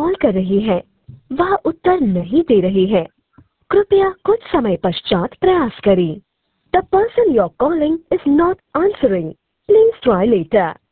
Call कर रही है वह उत्तर नहीं दे रही है। कृपया कुछ समय पश्चात प्रयास करें। The person you're calling is not answering. Please try later.